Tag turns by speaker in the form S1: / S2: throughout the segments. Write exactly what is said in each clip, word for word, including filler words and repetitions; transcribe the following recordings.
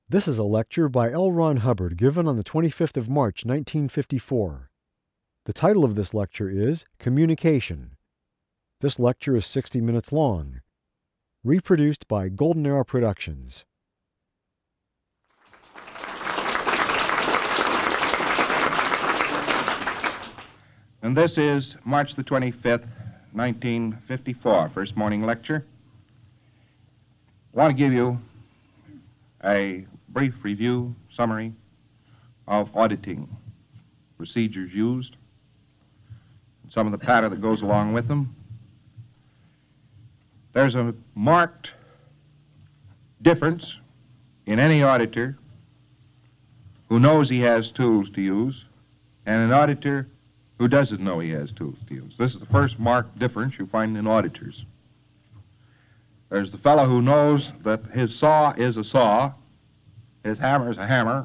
S1: This is a lecture by L. Ron Hubbard given on the twenty-fifth of March, nineteen fifty-four. The title of this lecture is Communication. This lecture is sixty minutes long. Reproduced by Golden Arrow Productions.
S2: And this is March the twenty-fifth, nineteen fifty-four, first morning lecture. I want to give you a brief review, summary of auditing procedures used, some of the patter that goes along with them. There's a marked difference in any auditor who knows he has tools to use and an auditor who doesn't know he has tools to use. This is the first marked difference you find in auditors. There's the fellow who knows that his saw is a saw, his hammer is a hammer,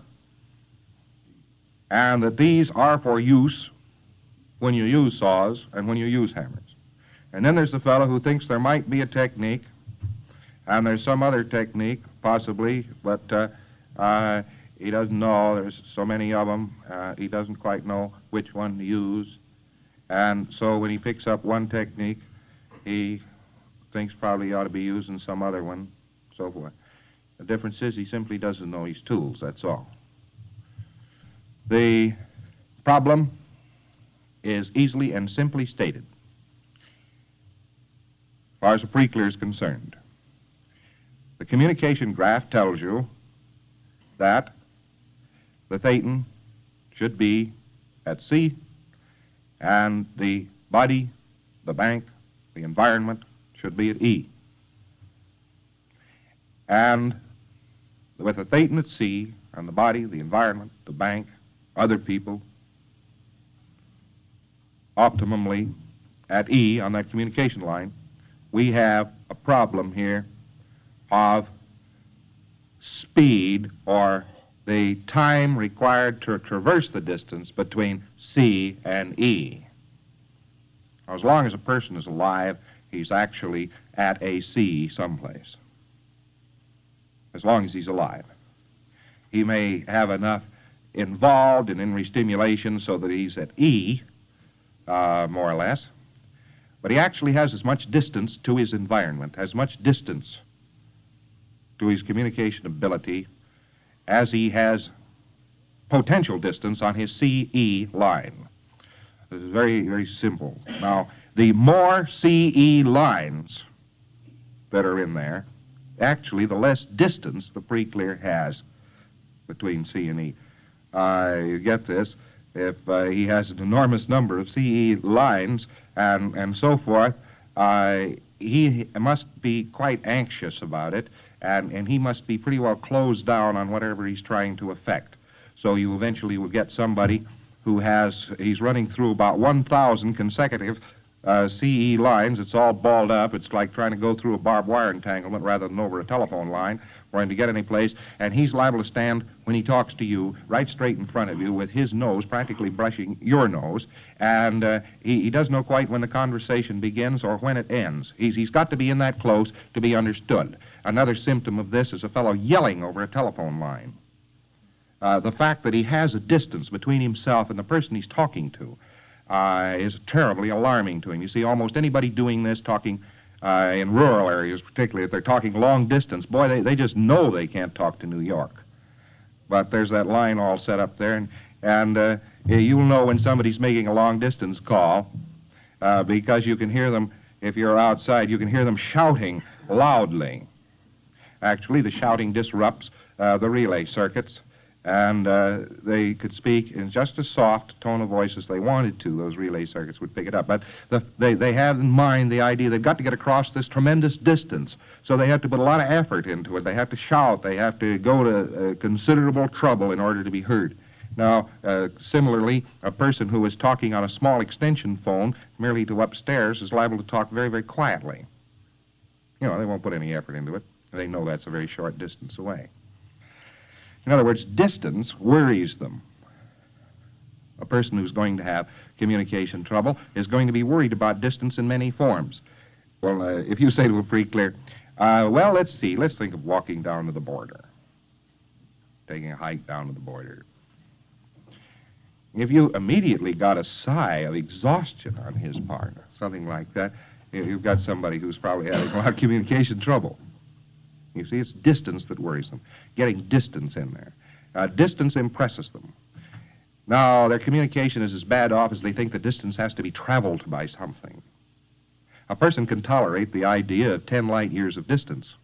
S2: and that these are for use when you use saws and when you use hammers. And then there's the fellow who thinks there might be a technique, and there's some other technique, possibly, but uh, uh, he doesn't know. There's so many of them, uh, he doesn't quite know which one to use. And so when he picks up one technique, he thinks probably he ought to be using some other one, so forth. The difference is he simply doesn't know his tools, that's all. The problem is easily and simply stated, as far as the pre-clear is concerned. The communication graph tells you that the Thetan should be at C, and the body, the bank, the environment should be at E. And with the Thetan at C, and the body, the environment, the bank, other people, optimally at E on that communication line, we have a problem here of speed, or the time required to traverse the distance between C and E. Now, as long as a person is alive, he's actually at a C someplace, as long as he's alive. He may have enough involved in in restimulation so that he's at E, uh, more or less, but he actually has as much distance to his environment, as much distance to his communication ability as he has potential distance on his C E line. This is very, very simple. Now, the more C E lines that are in there, actually the less distance the pre-clear has between C and E. Uh, you get this, if uh, he has an enormous number of C E lines and, and so forth, uh, he must be quite anxious about it, and, and he must be pretty well closed down on whatever he's trying to affect. So you eventually will get somebody who has, he's running through about one thousand consecutive uh, C E lines. It's all balled up. It's like trying to go through a barbed wire entanglement rather than over a telephone line for him to get any place. And he's liable to stand, when he talks to you, right straight in front of you with his nose practically brushing your nose. And uh, he, he doesn't know quite when the conversation begins or when it ends. He's, he's got to be in that close to be understood. Another symptom of this is a fellow yelling over a telephone line. Uh, the fact that he has a distance between himself and the person he's talking to uh, is terribly alarming to him. You see, almost anybody doing this, talking uh, in rural areas particularly, if they're talking long distance, boy, they, they just know they can't talk to New York. But there's that line all set up there, and, and uh, you'll know when somebody's making a long distance call uh, because you can hear them, if you're outside, you can hear them shouting loudly. Actually, the shouting disrupts uh, the relay circuits, and uh, they could speak in just a soft tone of voice as they wanted to. Those relay circuits would pick it up. But the, they, they have in mind the idea they've got to get across this tremendous distance, so they have to put a lot of effort into it. They have to shout. They have to go to uh, considerable trouble in order to be heard. Now, uh, similarly, a person who is talking on a small extension phone merely to upstairs is liable to talk very, very quietly. You know, they won't put any effort into it. They know that's a very short distance away. In other words, distance worries them. A person who's going to have communication trouble is going to be worried about distance in many forms. Well, uh, if you say to a pre-clear, uh, well, let's see, let's think of walking down to the border. taking a hike down to the border. If you immediately got a sigh of exhaustion on his part, something like that, you've got somebody who's probably having a lot of communication trouble. You see, it's distance that worries them, getting distance in there. Uh, distance impresses them. Now, their communication is as bad off as they think the distance has to be traveled by something. A person can tolerate the idea of ten light years of distance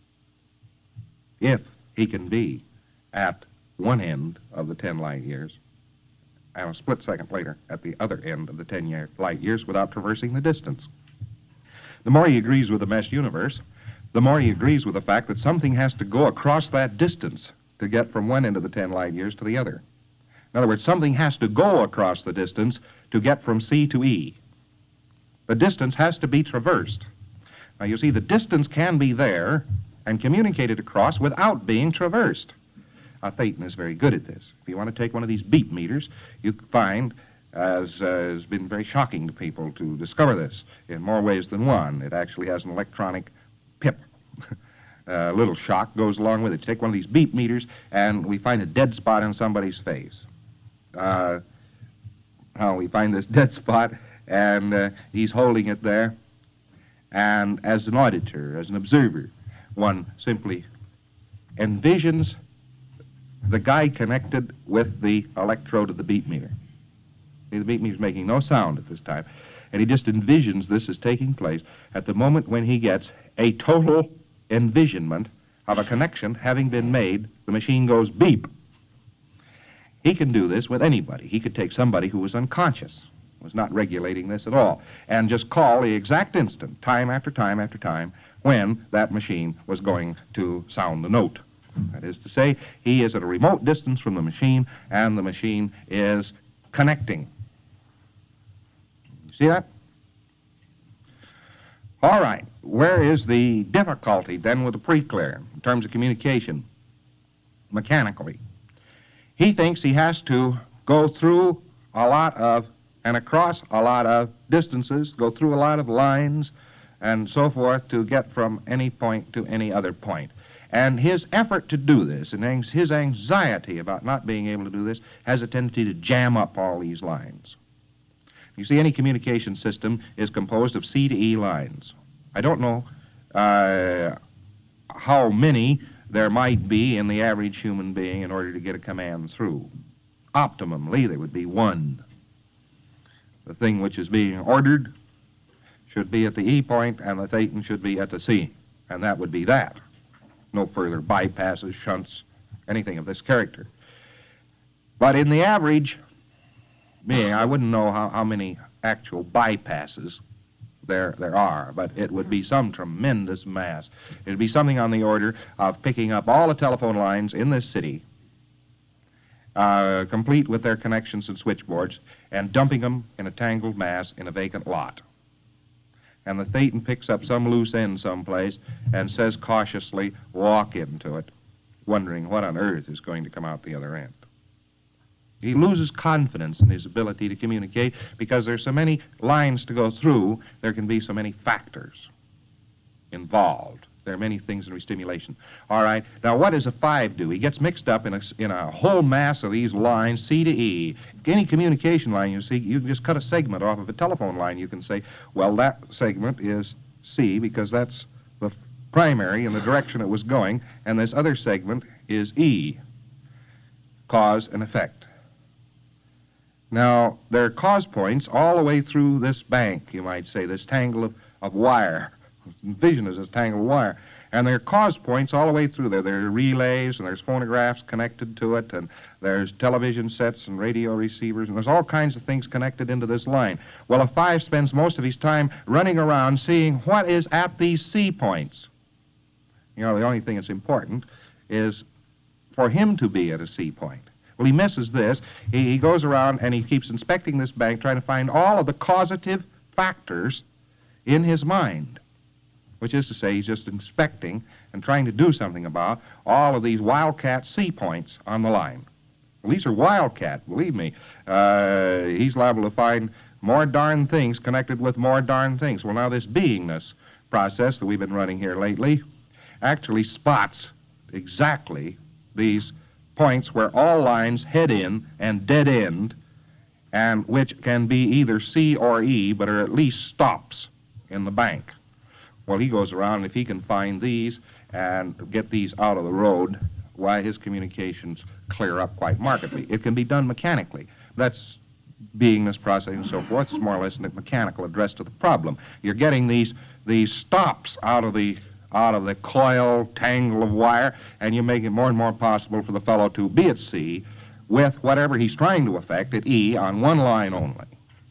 S2: if he can be at one end of the ten light years and a split second later at the other end of the ten year, light years without traversing the distance. The more he agrees with the mesh universe, the more he agrees with the fact that something has to go across that distance to get from one end of the ten light years to the other. In other words, something has to go across the distance to get from C to E. The distance has to be traversed. Now, you see, the distance can be there and communicated across without being traversed. Now, Thetan is very good at this. If you want to take one of these beep meters, you find, as uh, has been very shocking to people to discover this in more ways than one, it actually has an electronic pip. A little shock goes along with it. Take one of these beep meters, and we find a dead spot in somebody's face. Uh, how we find this dead spot, and uh, he's holding it there, and as an auditor, as an observer, one simply envisions the guy connected with the electrode of the beep meter. See, the beep meter's making no sound at this time, and he just envisions this as taking place at the moment when he gets a total envisionment of a connection having been made. The machine goes beep. He can do this with anybody. He could take somebody who was unconscious, was not regulating this at all, and just call the exact instant, time after time after time, when that machine was going to sound the note. That is to say, he is at a remote distance from the machine, and the machine is connecting. You see that? All right. Where is the difficulty then with the pre-clear in terms of communication mechanically? He thinks he has to go through a lot of and across a lot of distances, go through a lot of lines and so forth to get from any point to any other point. And his effort to do this and his anxiety about not being able to do this has a tendency to jam up all these lines. You see, any communication system is composed of C to E lines. I don't know uh, how many there might be in the average human being in order to get a command through. Optimally, there would be one. The thing which is being ordered should be at the E point, and the Thetan should be at the C, and that would be that. No further bypasses, shunts, anything of this character. But in the average being, I wouldn't know how, how many actual bypasses there, there are, but it would be some tremendous mass. It would be something on the order of picking up all the telephone lines in this city, uh, complete with their connections and switchboards, and dumping them in a tangled mass in a vacant lot. And the Thetan picks up some loose end someplace and says cautiously, walk into it, wondering what on earth is going to come out the other end. He loses confidence in his ability to communicate because there's so many lines to go through, there can be so many factors involved. There are many things in restimulation. All right, now what does a five do? He gets mixed up in a, in a whole mass of these lines, C to E. Any communication line, you see, you can just cut a segment off of a telephone line. You can say, well, that segment is C because that's the primary in the direction it was going, and this other segment is E, cause and effect. Now, there are cause points all the way through this bank, you might say, this tangle of, of wire. Vision is this tangle of wire. And there are cause points all the way through there. There are relays, and there's phonographs connected to it, and there's television sets and radio receivers, and there's all kinds of things connected into this line. Well, a five spends most of his time running around seeing what is at these C points. You know, the only thing that's important is for him to be at a C point. Well, he misses this. He, he goes around and he keeps inspecting this bank, trying to find all of the causative factors in his mind, which is to say he's just inspecting and trying to do something about all of these wildcat C points on the line. Well, these are wildcat, believe me. Uh, he's liable to find more darn things connected with more darn things. Well, now this beingness process that we've been running here lately actually spots exactly these points where all lines head in and dead end, and which can be either C or E, but are at least stops in the bank. Well, he goes around, and if he can find these and get these out of the road, why, his communications clear up quite markedly. It can be done mechanically. That's beingness, processing, and so forth. It's more or less a mechanical address to the problem. You're getting these these stops out of the out of the coil tangle of wire, and you make it more and more possible for the fellow to be at C with whatever he's trying to effect at E on one line only.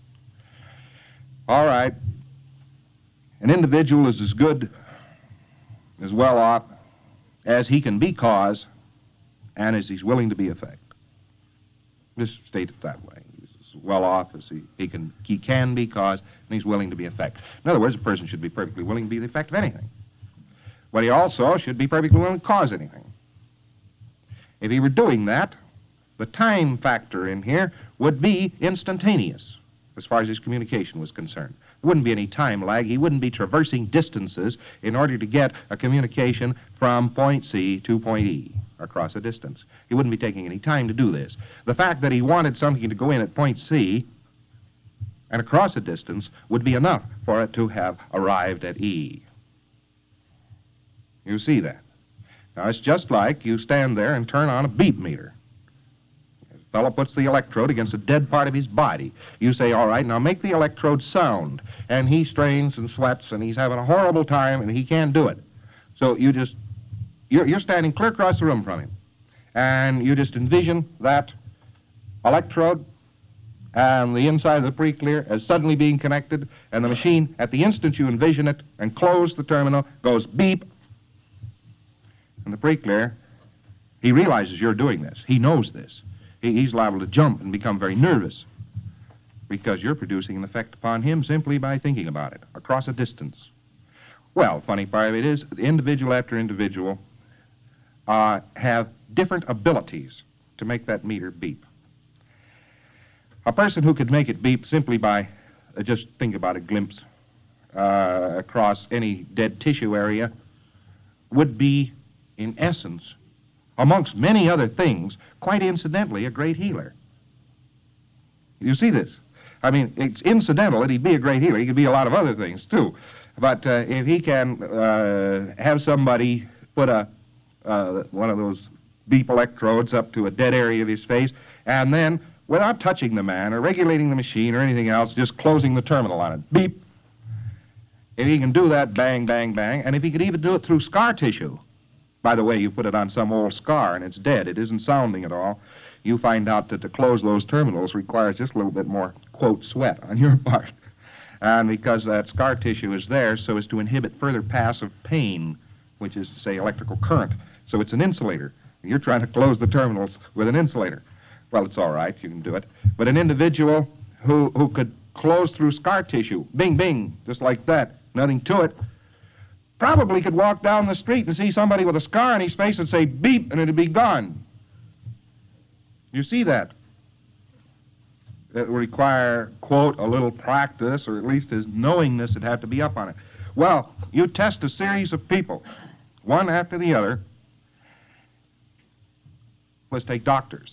S2: All right. An individual is as good, as well off as he can be cause and as he's willing to be effect. Just state it that way. He's as well off as he, he, can, he can be cause and he's willing to be effect. In other words, a person should be perfectly willing to be the effect of anything. But he also should be perfectly willing to cause anything. If he were doing that, the time factor in here would be instantaneous as far as his communication was concerned. There wouldn't be any time lag. He wouldn't be traversing distances in order to get a communication from point C to point E across a distance. He wouldn't be taking any time to do this. The fact that he wanted something to go in at point C and across a distance would be enough for it to have arrived at E. You see that? Now, it's just like you stand there and turn on a beep meter. The fellow puts the electrode against a dead part of his body. You say, all right, now make the electrode sound. And he strains and sweats, and he's having a horrible time, and he can't do it. So you just, you're, you're standing clear across the room from him. And you just envision that electrode and the inside of the pre-clear as suddenly being connected, and the machine, at the instant you envision it and close the terminal, goes beep. And the pre-clear, he realizes you're doing this. He knows this. He, he's liable to jump and become very nervous because you're producing an effect upon him simply by thinking about it across a distance. Well, funny part of it is, individual after individual uh, have different abilities to make that meter beep. A person who could make it beep simply by, uh, just think about a glimpse uh, across any dead tissue area, would be, in essence, amongst many other things, quite incidentally, a great healer. You see this? I mean, it's incidental that he'd be a great healer. He could be a lot of other things, too. But uh, if he can uh, have somebody put a uh, one of those beep electrodes up to a dead area of his face, and then, without touching the man or regulating the machine or anything else, just closing the terminal on it, beep. If he can do that, bang, bang, bang, and if he could even do it through scar tissue, by the way, you put it on some old scar and it's dead, it isn't sounding at all, you find out that to close those terminals requires just a little bit more, quote, sweat on your part. And because that scar tissue is there so as to inhibit further pass of pain, which is to say electrical current. So it's an insulator. You're trying to close the terminals with an insulator. Well, it's all right, you can do it. But an individual who, who could close through scar tissue, bing, bing, just like that, nothing to it, probably could walk down the street and see somebody with a scar on his face and say beep, and it'd be gone. You see that? It would require, quote, a little practice, or at least his knowingness would have to be up on it. Well, you test a series of people, one after the other. Let's take doctors.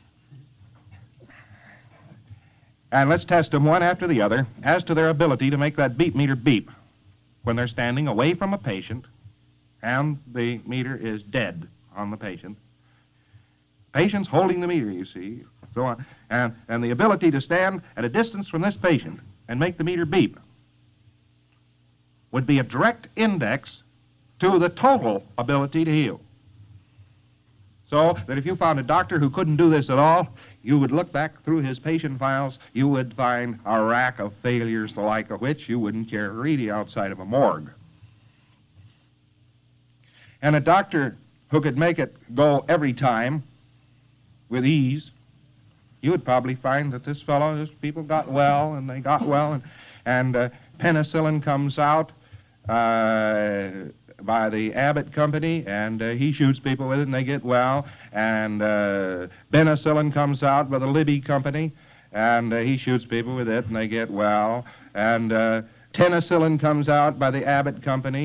S2: And let's test them one after the other as to their ability to make that beep meter beep when they're standing away from a patient and the meter is dead on the patient. Patient's holding the meter, you see, so on. And, and the ability to stand at a distance from this patient and make the meter beep would be a direct index to the total ability to heal. So that if you found a doctor who couldn't do this at all, you would look back through his patient files, you would find a rack of failures the like of which you wouldn't care to read outside of a morgue. And a doctor who could make it go every time with ease, you would probably find that this fellow, this people got well, and they got well, and, and uh, penicillin comes out uh, by the Abbott Company, and uh, he shoots people with it, and they get well. And uh, penicillin comes out by the Libby Company, and uh, he shoots people with it, and they get well. And uh, tenicillin comes out by the Abbott Company,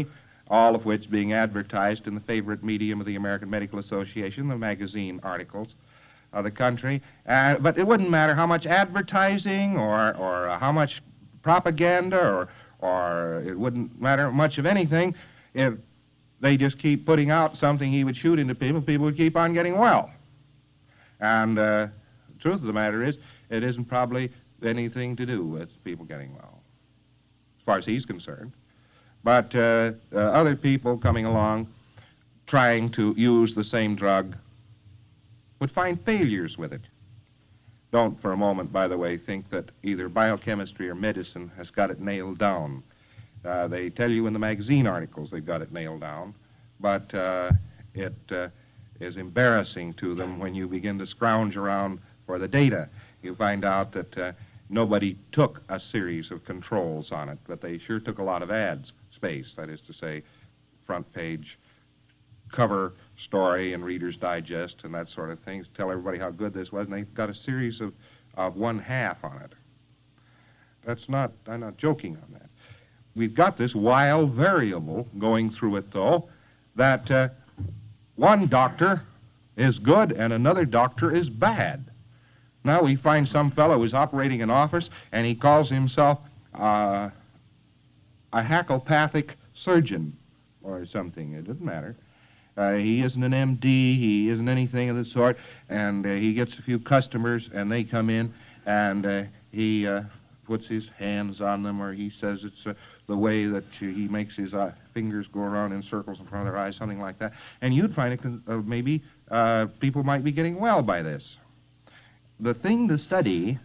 S2: all of which being advertised in the favorite medium of the American Medical Association, the magazine articles of the country. Uh, but it wouldn't matter how much advertising or, or uh, how much propaganda or, or it wouldn't matter much of anything if they just keep putting out something he would shoot into people, people would keep on getting well. And uh, the truth of the matter is, it isn't probably anything to do with people getting well, as far as he's concerned. But uh, uh, other people coming along trying to use the same drug would find failures with it. Don't for a moment, by the way, think that either biochemistry or medicine has got it nailed down. Uh, they tell you in the magazine articles they've got it nailed down, but uh, it uh, is embarrassing to them when you begin to scrounge around for the data. You find out that uh, nobody took a series of controls on it, but they sure took a lot of ads space, that is to say, front page, cover story and Reader's Digest and that sort of thing, to tell everybody how good this was, and they've got a series of, of one half on it. That's not, I'm not joking on that. We've got this wild variable going through it, though, that uh, one doctor is good and another doctor is bad. Now we find some fellow who's operating an office and he calls himself uh, a hackopathic surgeon or something. It doesn't matter. Uh, he isn't an M D, he isn't anything of the sort, and uh, he gets a few customers and they come in and uh, he uh, puts his hands on them, or he says it's uh, the way that uh, he makes his uh, fingers go around in circles in front of their eyes, something like that. And you'd find it uh, maybe uh, people might be getting well by this. The thing to study,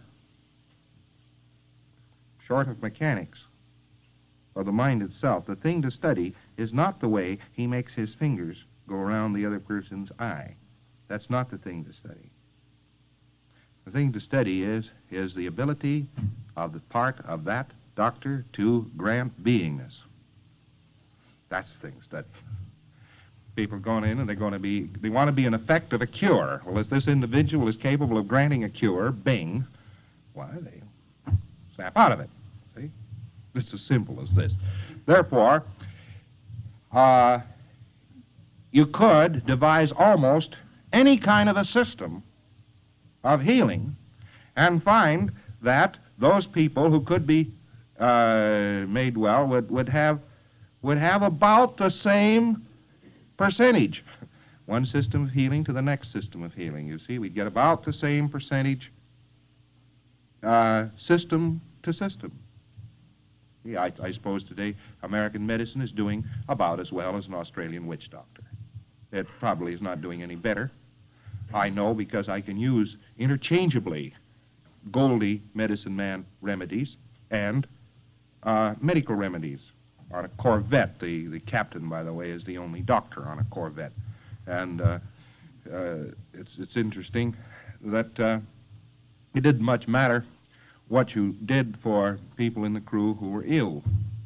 S2: short of mechanics, or the mind itself, the thing to study is not the way he makes his fingers go around the other person's eye. That's not the thing to study. The thing to study is, is the ability of the part of that doctor to grant beingness. That's the thing to study. People are going in and they're going to be, they want to be an effect of a cure. Well, if this individual is capable of granting a cure, bing, why, they snap out of it. See? It's as simple as this. Therefore, uh, you could devise almost any kind of a system of healing and find that those people who could be uh, made well would, would have would have about the same percentage. One system of healing to the next system of healing. You see, we'd get about the same percentage uh, system to system. Yeah, I, I suppose today American medicine is doing about as well as an Australian witch doctor. It probably is not doing any better. I know because I can use interchangeably Goldie medicine man remedies and uh, medical remedies. On a Corvette, the, the captain, by the way, is the only doctor on a Corvette. And uh, uh, it's, it's interesting that uh, it didn't much matter what you did for people in the crew who were ill.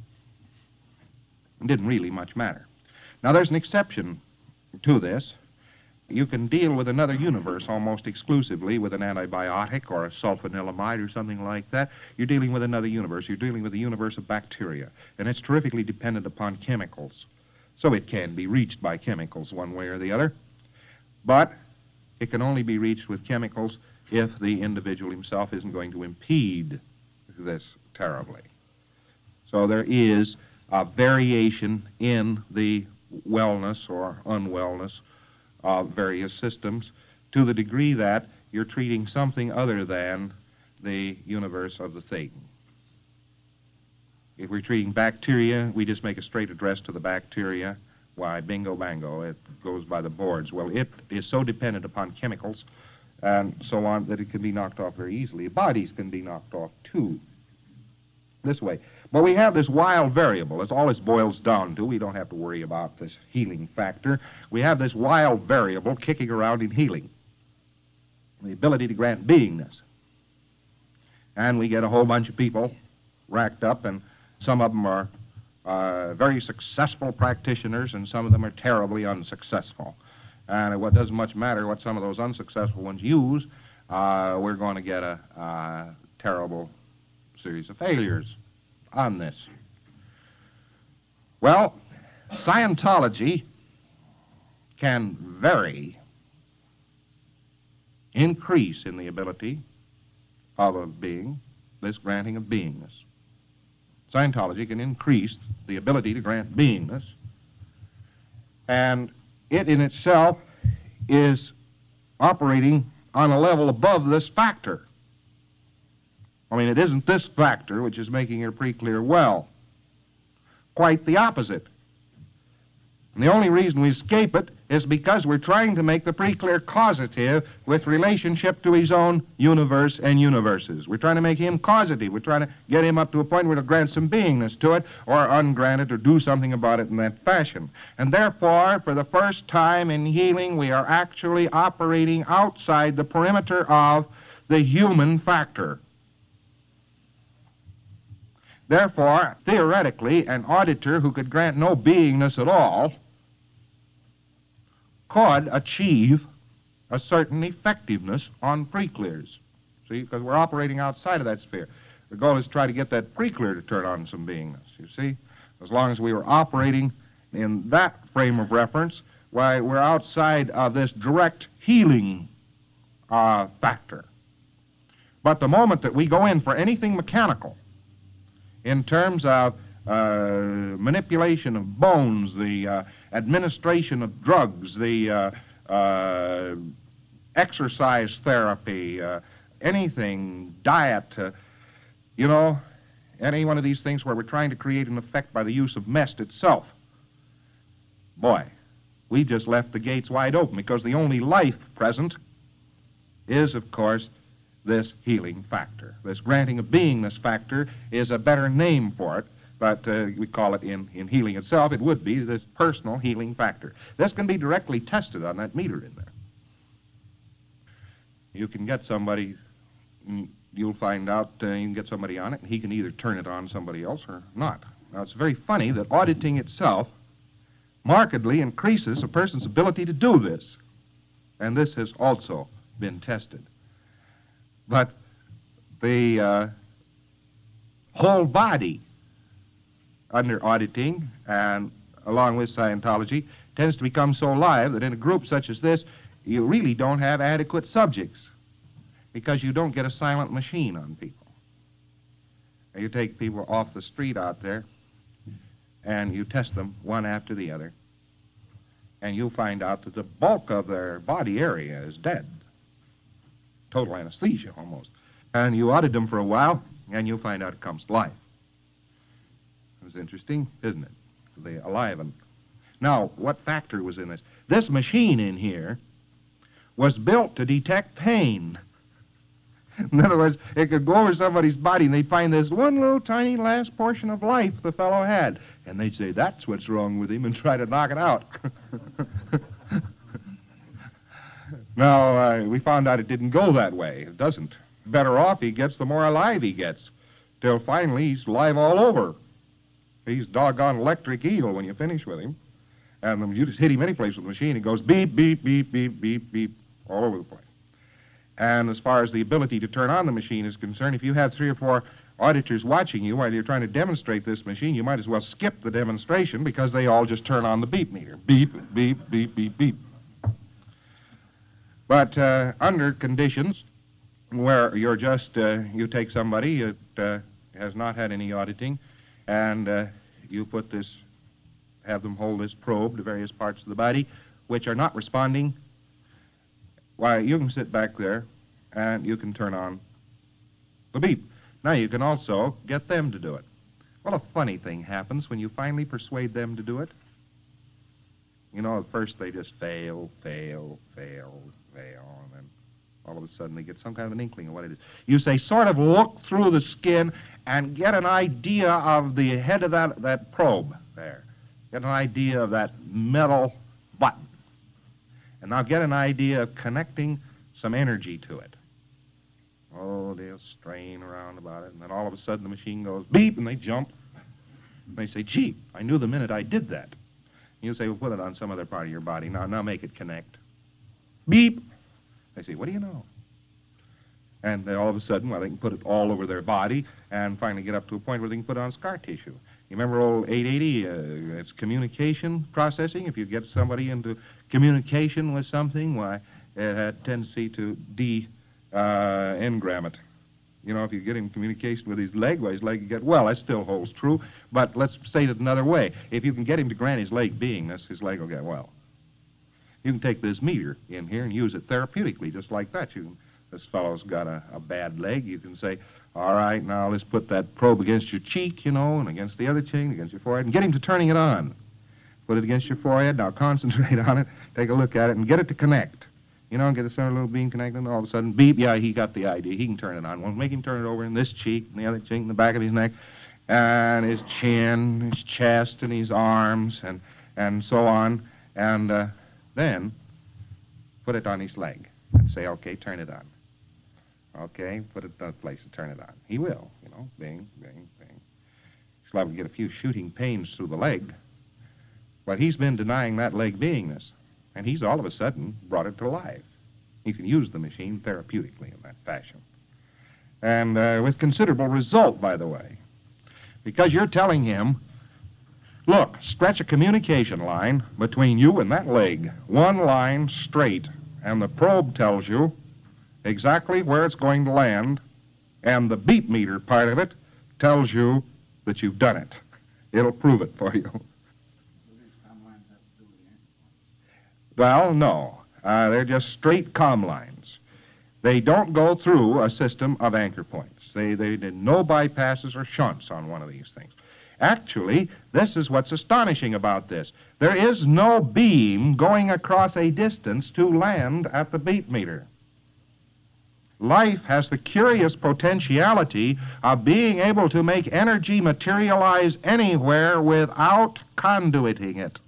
S2: It didn't really much matter. Now, there's an exception to this. You can deal with another universe almost exclusively with an antibiotic or a sulfanilamide or something like that. You're dealing with another universe. You're dealing with the universe of bacteria, and it's terrifically dependent upon chemicals. So it can be reached by chemicals one way or the other, but it can only be reached with chemicals if the individual himself isn't going to impede this terribly. So there is a variation in the wellness or unwellness of various systems to the degree that you're treating something other than the universe of the thing. If we're treating bacteria, we just make a straight address to the bacteria. Why, bingo bango, it goes by the boards. Well, it is so dependent upon chemicals and so on that it can be knocked off very easily. Bodies can be knocked off, too, this way. But we have this wild variable. That's all this boils down to. We don't have to worry about this healing factor. We have this wild variable kicking around in healing, the ability to grant beingness. And we get a whole bunch of people racked up, and some of them are uh, very successful practitioners, and some of them are terribly unsuccessful. And it doesn't much matter what some of those unsuccessful ones use. Uh, we're going to get a, a terrible series of failures on this. Well, Scientology can vary, increase in the ability of a being, this granting of beingness. Scientology can increase the ability to grant beingness, and it in itself is operating on a level above this factor. I mean, it isn't this factor which is making your pre-clear well. Quite the opposite. And the only reason we escape it is because we're trying to make the pre-clear causative with relationship to his own universe and universes. We're trying to make him causative. We're trying to get him up to a point where to grant some beingness to it, or ungrant it, or do something about it in that fashion. And therefore, for the first time in healing, we are actually operating outside the perimeter of the human factor. Therefore, theoretically, an auditor who could grant no beingness at all could achieve a certain effectiveness on pre-clears. See, because we're operating outside of that sphere. The goal is to try to get that pre-clear to turn on some beingness, you see. As long as we were operating in that frame of reference, why, we're outside of this direct healing uh, factor. But the moment that we go in for anything mechanical, in terms of uh, manipulation of bones, the uh, administration of drugs, the uh, uh, exercise therapy, uh, anything, diet, uh, you know, any one of these things where we're trying to create an effect by the use of mest itself. Boy, we just left the gates wide open, because the only life present is, of course, this healing factor. This granting of beingness factor is a better name for it, but uh, we call it in, in healing itself, it would be this personal healing factor. This can be directly tested on that meter in there. You can get somebody, you'll find out, uh, you can get somebody on it, and he can either turn it on somebody else or not. Now, it's very funny that auditing itself markedly increases a person's ability to do this, and this has also been tested. But the uh, whole body under auditing, and along with Scientology, tends to become so live that in a group such as this, you really don't have adequate subjects, because you don't get a silent machine on people. You take people off the street out there, and you test them one after the other, and you'll find out that the bulk of their body area is dead. Total anesthesia, almost. And you audit them for a while, and you'll find out it comes to life. It's interesting, isn't it? The alive. And now, what factor was in this? This machine in here was built to detect pain. In other words, it could go over somebody's body, and they'd find this one little tiny last portion of life the fellow had. And they'd say, that's what's wrong with him, and try to knock it out. Now, uh, we found out it didn't go that way. It doesn't. The better off he gets, the more alive he gets. Till finally, he's alive all over. He's doggone electric eel when you finish with him. And you just hit him any place with the machine, it goes beep, beep, beep, beep, beep, beep, all over the place. And as far as the ability to turn on the machine is concerned, if you have three or four auditors watching you while you're trying to demonstrate this machine, you might as well skip the demonstration, because they all just turn on the beep meter. Beep, beep, beep, beep, beep. But uh, under conditions where you're just, uh, you take somebody that uh, has not had any auditing, and uh, you put this, have them hold this probe to various parts of the body which are not responding, why, you can sit back there and you can turn on the beep. Now, you can also get them to do it. Well, a funny thing happens when you finally persuade them to do it. You know, at first they just fail, fail, fail, fail, and then all of a sudden they get some kind of an inkling of what it is. You say, sort of look through the skin and get an idea of the head of that, that probe there. Get an idea of that metal button. And now get an idea of connecting some energy to it. Oh, they'll strain around about it, and then all of a sudden the machine goes beep, and they jump. And they say, gee, I knew the minute I did that. You say, well, put it on some other part of your body. Now, now make it connect. Beep. They say, what do you know? And they, all of a sudden, well, they can put it all over their body and finally get up to a point where they can put it on scar tissue. You remember old eight eighty? Uh, it's communication processing. If you get somebody into communication with something, why, it had a tendency to de-engram it. You know, if you get in communication with his leg, why his leg can get well. That still holds true. But let's state it another way. If you can get him to grant his leg beingness, his leg will get well. You can take this meter in here and use it therapeutically, just like that. You can, this fellow's got a, a bad leg. You can say, all right, now let's put that probe against your cheek, you know, and against the other cheek, against your forehead, and get him to turning it on. Put it against your forehead. Now concentrate on it. Take a look at it and get it to connect. You know, get the center little beam connected, and all of a sudden, beep, yeah, he got the idea. He can turn it on. We'll make him turn it over in this cheek, and the other cheek, in the back of his neck, and his chin, his chest, and his arms, and, and so on. And uh, then put it on his leg and say, okay, turn it on. Okay, put it in that place and turn it on. He will, you know, bing, bing, bing. He's liable to get a few shooting pains through the leg, but he's been denying that leg beingness. And he's all of a sudden brought it to life. You can use the machine therapeutically in that fashion. And uh, with considerable result, by the way. Because you're telling him, look, stretch a communication line between you and that leg. One line straight. And the probe tells you exactly where it's going to land. And the beep meter part of it tells you that you've done it. It'll prove it for you. Well, no. Uh, they're just straight comm lines. They don't go through a system of anchor points. They, they did no bypasses or shunts on one of these things. Actually, this is what's astonishing about this. There is no beam going across a distance to land at the beep meter. Life has the curious potentiality of being able to make energy materialize anywhere without conduiting it.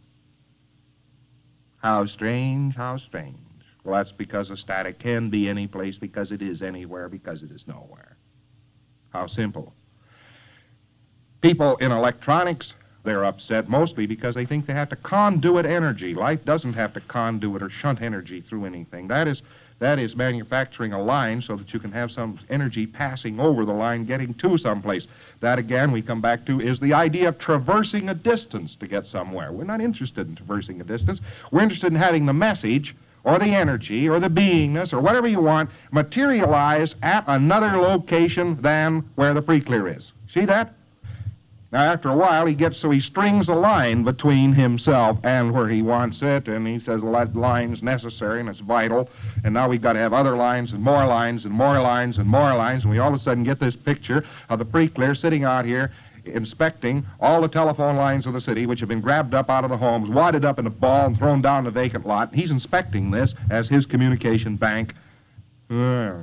S2: How strange, how strange. Well, that's because a static can be any place, because it is anywhere, because it is nowhere. How simple. People in electronics, they're upset mostly because they think they have to conduit energy. Life doesn't have to conduit or shunt energy through anything. That is, that is manufacturing a line so that you can have some energy passing over the line, getting to someplace. That, again, we come back to, is the idea of traversing a distance to get somewhere. We're not interested in traversing a distance. We're interested in having the message or the energy or the beingness or whatever you want materialize at another location than where the pre-clear is. See that? Now, after a while, he gets so he strings a line between himself and where he wants it, and he says, well, that line's necessary and it's vital, and now we've got to have other lines and more lines and more lines and more lines, and we all of a sudden get this picture of the pre-clear sitting out here inspecting all the telephone lines of the city, which have been grabbed up out of the homes, wadded up in a ball and thrown down the vacant lot. He's inspecting this as his communication bank. There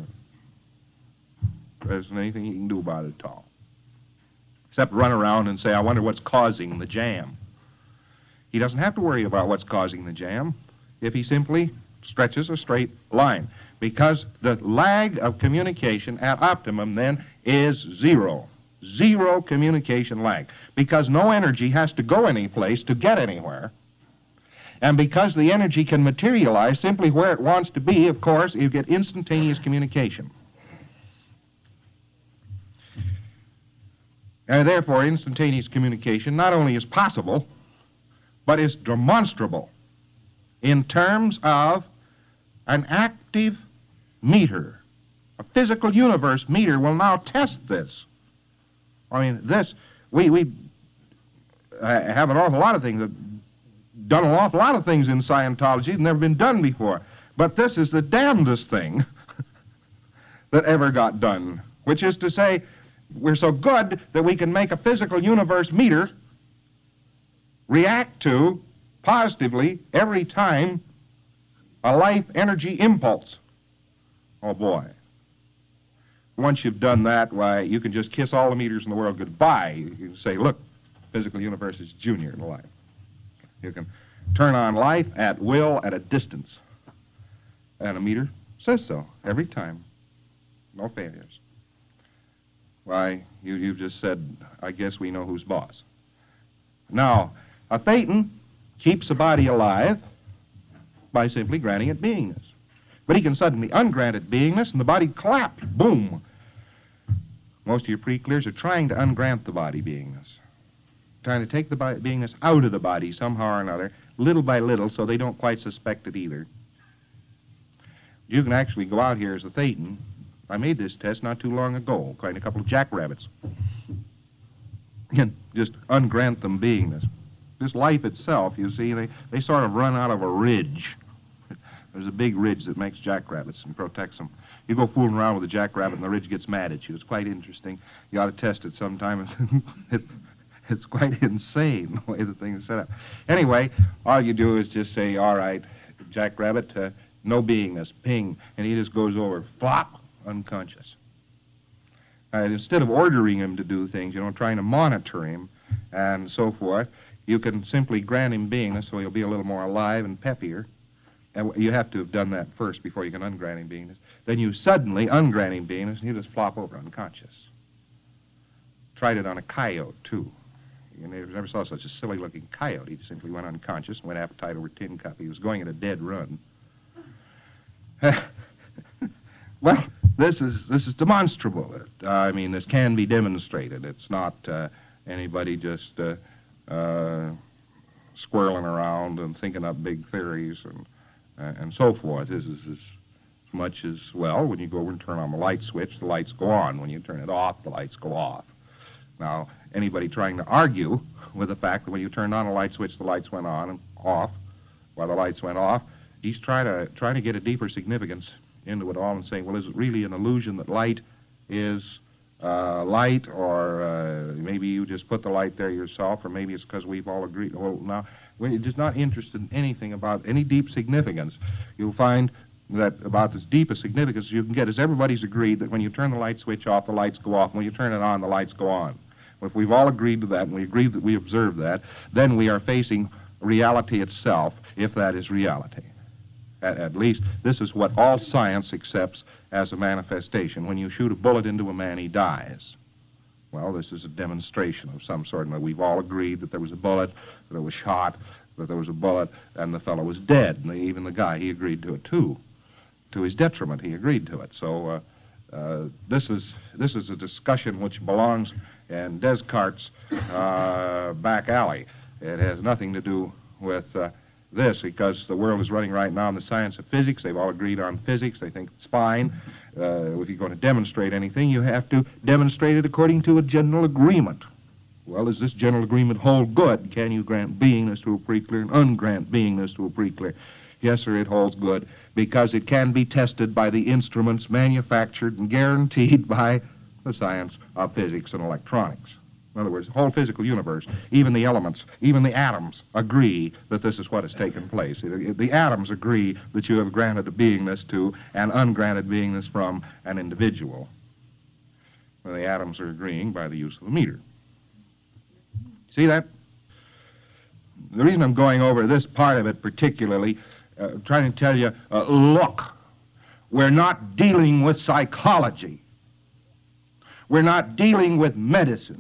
S2: isn't anything he can do about it at all, except run around and say, I wonder what's causing the jam. He doesn't have to worry about what's causing the jam if he simply stretches a straight line, because the lag of communication at optimum then is zero. Zero communication lag, because no energy has to go any place to get anywhere, and because the energy can materialize simply where it wants to be, of course, you get instantaneous communication. And therefore, instantaneous communication not only is possible, but is demonstrable in terms of an active meter. A physical universe meter will now test this. I mean, this, we, we have an awful lot of things, done an awful lot of things in Scientology that have never been done before. But this is the damnedest thing that ever got done, which is to say, we're so good that we can make a physical universe meter react to positively every time a life energy impulse. Oh, boy. Once you've done that, why, you can just kiss all the meters in the world goodbye. You can say, look, physical universe is junior to life. You can turn on life at will at a distance. And a meter says so every time. No failures. Why, you, you've just said, I guess we know who's boss. Now, a thetan keeps a body alive by simply granting it beingness. But he can suddenly ungrant it beingness and the body collapse. Boom. Most of your pre-clears are trying to ungrant the body beingness. trying to take the body, beingness out of the body somehow or another, little by little, so they don't quite suspect it either. You can actually go out here as a Thetan. I made this test not too long ago, quite a couple of jackrabbits, and just ungrant them beingness. This life itself, you see, they, they sort of run out of a ridge. There's a big ridge that makes jackrabbits and protects them. You go fooling around with a jackrabbit and the ridge gets mad at you. It's quite interesting. You ought to test it sometime. it, it's quite insane the way the thing is set up. Anyway, all you do is just say, all right, jackrabbit, uh, no beingness, ping, and he just goes over, flop, unconscious. Uh, instead of ordering him to do things, you know, trying to monitor him and so forth, you can simply grant him beingness so he'll be a little more alive and peppier. And you have to have done that first before you can ungrant him beingness. Then you suddenly ungrant him beingness and he'll just flop over unconscious. Tried it on a coyote, too. You never saw such a silly-looking coyote. He simply went unconscious and went appetite over tin cup. He was going at a dead run. Well, this is this is demonstrable. Uh, I mean, this can be demonstrated. It's not uh, anybody just uh, uh, squirreling around and thinking up big theories and uh, and so forth. This is as much as, well, when you go over and turn on the light switch, the lights go on. When you turn it off, the lights go off. Now, anybody trying to argue with the fact that when you turned on a light switch, the lights went on and off, while the lights went off, he's trying to trying to get a deeper significance into it all and saying, well, is it really an illusion that light is uh, light, or uh, maybe you just put the light there yourself, or maybe it's because we've all agreed. Well, now, when you're just not interested in anything about any deep significance, you'll find that about as deep a significance as you can get is everybody's agreed that when you turn the light switch off, the lights go off. When you turn it on, the lights go on. Well, if we've all agreed to that, and we agree that we observe that, then we are facing reality itself, if that is reality. At, at least, this is what all science accepts as a manifestation. When you shoot a bullet into a man, he dies. Well, this is a demonstration of some sort. And we've all agreed that there was a bullet, that it was shot, that there was a bullet, and the fellow was dead. And even the guy, he agreed to it, too. To his detriment, he agreed to it. So uh, uh, this is this is a discussion which belongs in Descartes' uh, back alley. It has nothing to do with uh, this, because the world is running right now in the science of physics. They've all agreed on physics. They think it's fine. Uh, if you're going to demonstrate anything, you have to demonstrate it according to a general agreement. Well, does this general agreement hold good? Can you grant beingness to a preclear and ungrant beingness to a preclear? Yes, sir, it holds good, because it can be tested by the instruments manufactured and guaranteed by the science of physics and electronics. In other words, the whole physical universe, even the elements, even the atoms, agree that this is what has taken place. The atoms agree that you have granted a beingness to and ungranted beingness from an individual. Well, the atoms are agreeing by the use of the meter. See that? The reason I'm going over this part of it particularly, uh, trying to tell you, uh, look, we're not dealing with psychology. We're not dealing with medicine.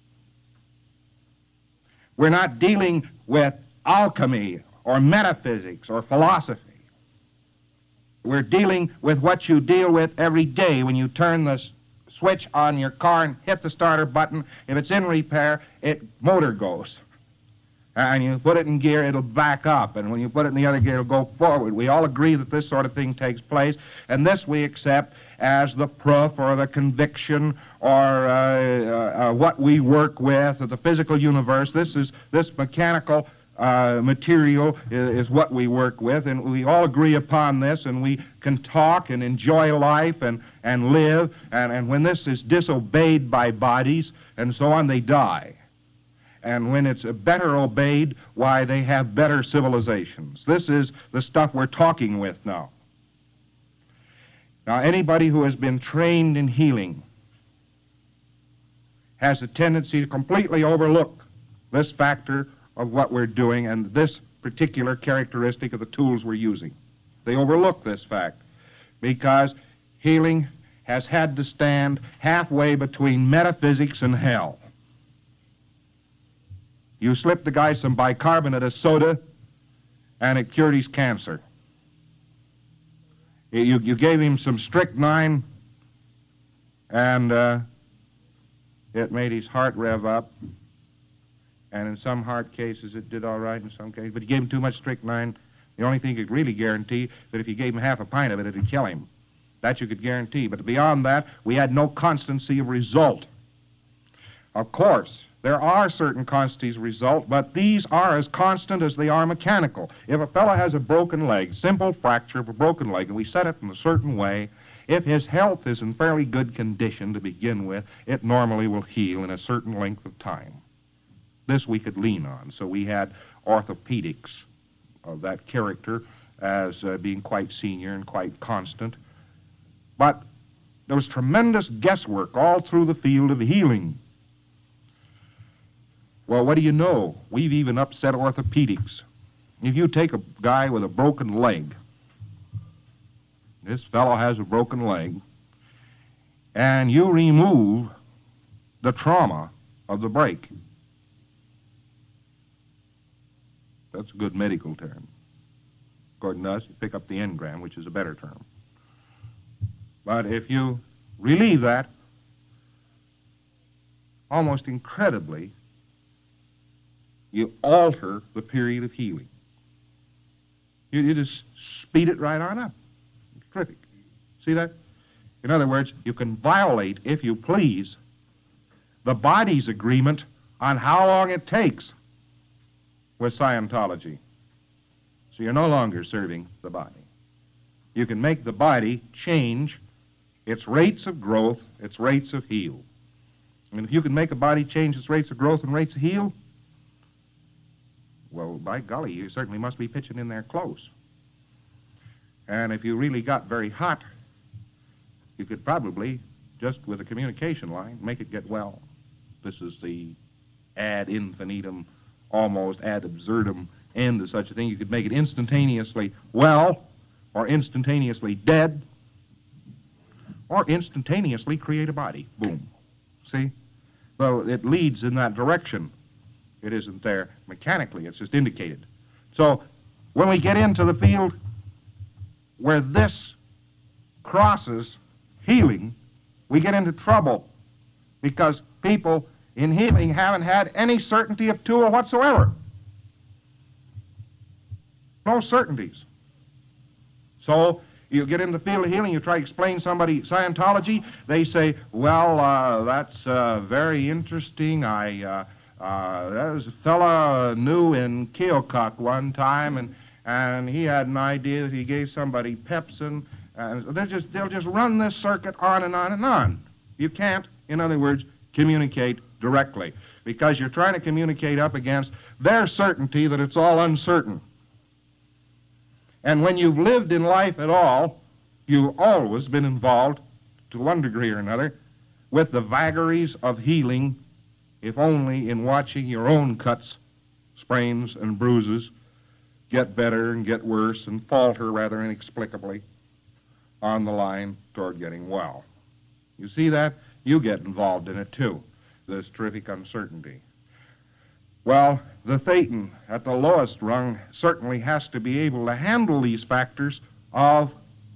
S2: We're not dealing with alchemy or metaphysics or philosophy. We're dealing with what you deal with every day when you turn the switch on your car and hit the starter button. If it's in repair, it motor goes. And you put it in gear, it'll back up. And when you put it in the other gear, it'll go forward. We all agree that this sort of thing takes place. And this we accept as the proof or the conviction or uh, uh, what we work with of the physical universe. This is this mechanical uh, material is, is what we work with. And we all agree upon this. And we can talk and enjoy life and, and live. And, and when this is disobeyed by bodies and so on, they die. And when it's better obeyed, why, they have better civilizations. This is the stuff we're talking with now. Now, anybody who has been trained in healing has a tendency to completely overlook this factor of what we're doing and this particular characteristic of the tools we're using. They overlook this fact because healing has had to stand halfway between metaphysics and hell. You slipped the guy some bicarbonate of soda, and it cured his cancer. You, you gave him some strychnine, and uh, it made his heart rev up, And in some heart cases, it did all right in some cases. But you gave him too much strychnine. The only thing you could really guarantee that if you gave him half a pint of it, it'd kill him. That you could guarantee. But beyond that, we had no constancy of result. Of course, there are certain constancies of result, but these are as constant as they are mechanical. If a fellow has a broken leg, simple fracture of a broken leg, and we set it in a certain way, if his health is in fairly good condition to begin with, it normally will heal in a certain length of time. This we could lean on. So we had orthopedics of that character as uh, being quite senior and quite constant. But there was tremendous guesswork all through the field of healing. Well, what do you know? We've even upset orthopedics. If you take a guy with a broken leg, this fellow has a broken leg, and you remove the trauma of the break. That's a good medical term. According to us, you pick up the engram, which is a better term. But if you relieve that, almost incredibly, you alter the period of healing. You, you just speed it right on up. It's terrific. See that? In other words, you can violate, if you please, the body's agreement on how long it takes with Scientology. So you're no longer serving the body. You can make the body change its rates of growth, its rates of heal. I mean, if you can make a body change its rates of growth and rates of heal, well, by golly, you certainly must be pitching in there close. And if you really got very hot, you could probably, just with a communication line, make it get well. This is the ad infinitum, almost ad absurdum end of such a thing. You could make it instantaneously well, or instantaneously dead, or instantaneously create a body. Boom. See? So it leads in that direction. It isn't there mechanically, it's just indicated. So when we get into the field where this crosses healing, we get into trouble because people in healing haven't had any certainty of tool whatsoever. No certainties. So you get into the field of healing, you try to explain somebody Scientology, they say, well, uh, that's uh, very interesting. I... Uh, Uh, there was a fella new in Keokuk one time, and and he had an idea that he gave somebody Pepsin, and they'll just they'll just run this circuit on and on and on. You can't, in other words, communicate directly because you're trying to communicate up against their certainty that it's all uncertain. And when you've lived in life at all, you've always been involved, to one degree or another, with the vagaries of healing, if only in watching your own cuts, sprains, and bruises get better and get worse and falter rather inexplicably on the line toward getting well. You see that? You get involved in it too, this terrific uncertainty. Well, the Thetan at the lowest rung certainly has to be able to handle these factors of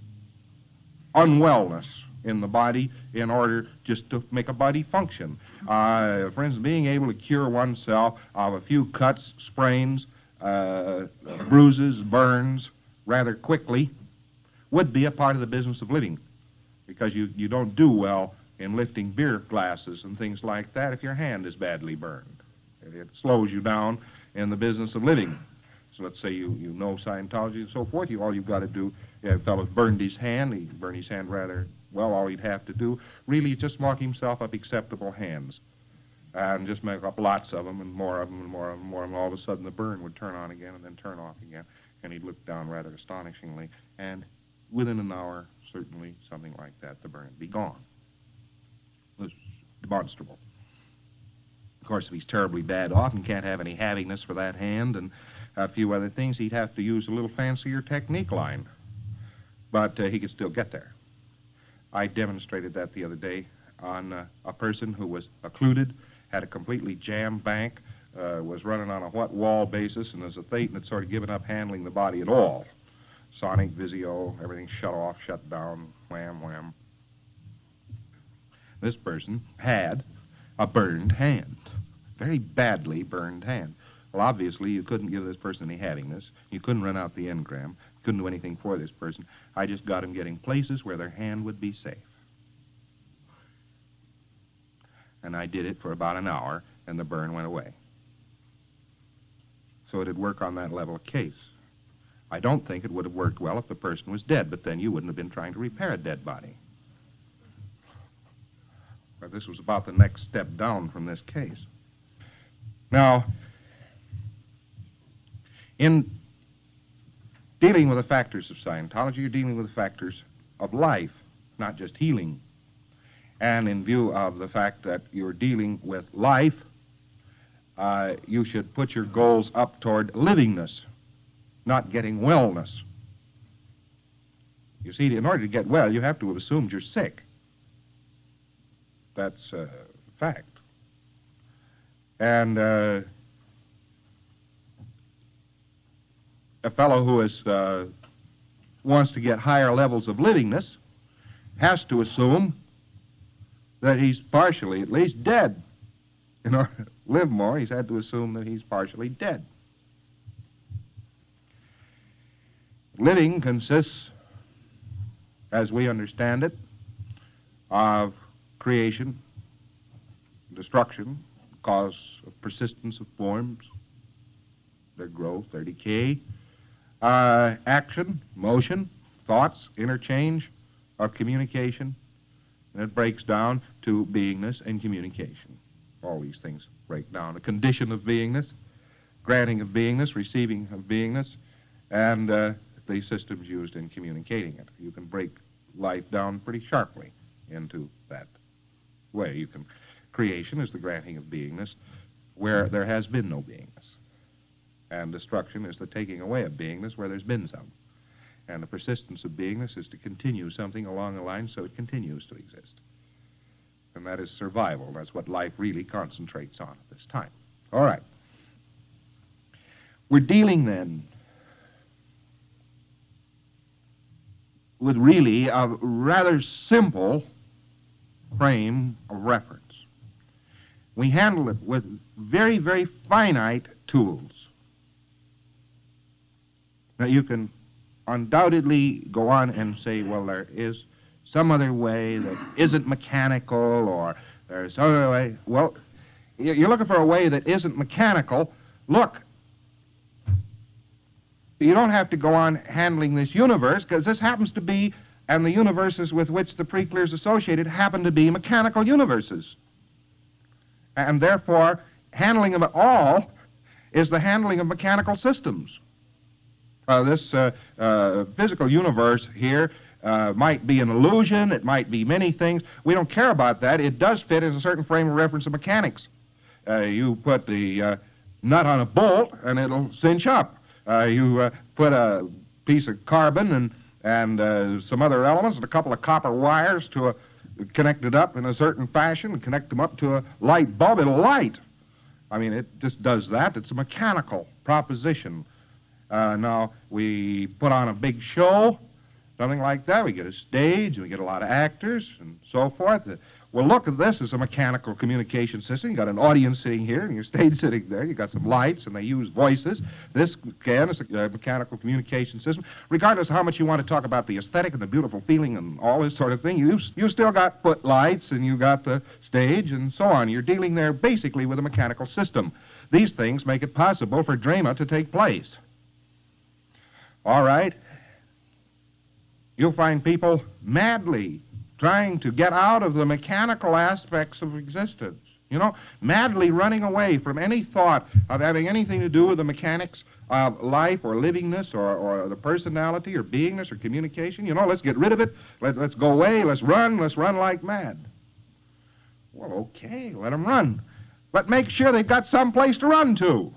S2: unwellness in the body in order just to make a body function. Uh, for instance, being able to cure oneself of a few cuts, sprains, uh, bruises, burns rather quickly would be a part of the business of living, because you, you don't do well in lifting beer glasses and things like that if your hand is badly burned. It slows you down in the business of living. So let's say you, you know Scientology and so forth. You, all you've got to do, yeah, the fellow burned his hand. He burned his hand rather well. All he'd have to do really is just mark himself up acceptable hands and just make up lots of them and more of them and more of them and more of them. All of a sudden the burn would turn on again and then turn off again. And he'd look down rather astonishingly. And within an hour, certainly something like that, the burn would be gone. It was demonstrable. Of course, if he's terribly bad off and can't have any havingness for that hand and a few other things, he'd have to use a little fancier technique line. But uh, he could still get there. I demonstrated that the other day on uh, a person who was occluded, had a completely jammed bank, uh, was running on a what wall basis, and as a Thetan had sort of given up handling the body at all. Sonic, Vizio, everything shut off, shut down, wham, wham. This person had a burned hand. very badly burned hand. Well, obviously, you couldn't give this person any heaviness. You couldn't run out the engram. You couldn't do anything for this person. I just got them getting places where their hand would be safe. And I did it for about an hour, and the burn went away. So it'd work on that level of case. I don't think it would have worked well if the person was dead, but then you wouldn't have been trying to repair a dead body. But this was about the next step down from this case. Now, in dealing with the factors of Scientology, you're dealing with the factors of life, not just healing. And in view of the fact that you're dealing with life, uh, you should put your goals up toward livingness, not getting wellness. You see, in order to get well, you have to have assumed you're sick. That's a fact. And uh, a fellow who is, uh, wants to get higher levels of livingness has to assume that he's partially, at least, dead. In order to live more, he's had to assume that he's partially dead. Living consists, as we understand it, of creation, destruction, cause of persistence of forms, their growth, their decay, uh, action, motion, thoughts, interchange of communication, and it breaks down to beingness and communication. All these things break down. A condition of beingness, granting of beingness, receiving of beingness, and uh, the systems used in communicating it. You can break life down pretty sharply into that way. You can, creation is the granting of beingness where there has been no beingness. And destruction is the taking away of beingness where there's been some. And the persistence of beingness is to continue something along the line so it continues to exist. And that is survival. That's what life really concentrates on at this time. All right. We're dealing then with really a rather simple frame of reference. We handle it with very, very finite tools. Now, you can undoubtedly go on and say, well, there is some other way that isn't mechanical, or there's some other way. Well, you're looking for a way that isn't mechanical. Look, you don't have to go on handling this universe, because this happens to be, and the universes with which the Preclear is associated happen to be mechanical universes. And therefore, handling of it all is the handling of mechanical systems. Uh, this uh, uh, physical universe here uh, might be an illusion, it might be many things. We don't care about that. It does fit in a certain frame of reference of mechanics. Uh, you put the uh, nut on a bolt and it'll cinch up. Uh, you uh, put a piece of carbon and, and uh, some other elements and a couple of copper wires to a, connect it up in a certain fashion and connect them up to a light bulb, it'll light. I mean, it just does that. It's a mechanical proposition. Uh, now, we put on a big show, something like that. We get a stage, and we get a lot of actors, and so forth. Well, look at this as a mechanical communication system. You got an audience sitting here, and your stage sitting there. You got some lights, and they use voices. This, again, is a uh, mechanical communication system. Regardless of how much you want to talk about the aesthetic and the beautiful feeling and all this sort of thing, you you still got footlights, and you got the stage, and so on. You're dealing there basically with a mechanical system. These things make it possible for drama to take place. All right, you'll find people madly trying to get out of the mechanical aspects of existence, you know, madly running away from any thought of having anything to do with the mechanics of life or livingness or, or the personality or beingness or communication. You know, let's get rid of it. Let, let's go away. Let's run. Let's run like mad. Well, okay, let them run. But make sure they've got some place to run to.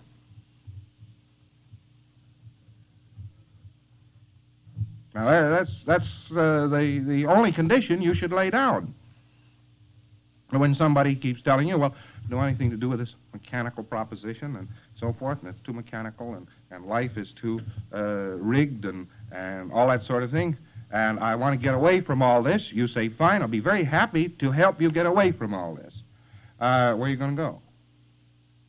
S2: Now, there, that's, that's uh, the, the only condition you should lay down. When somebody keeps telling you, well, do anything to do with this mechanical proposition and so forth, and it's too mechanical, and, and life is too uh, rigged, and, and all that sort of thing, and I want to get away from all this, you say, fine, I'll be very happy to help you get away from all this. Uh, where are you going to go?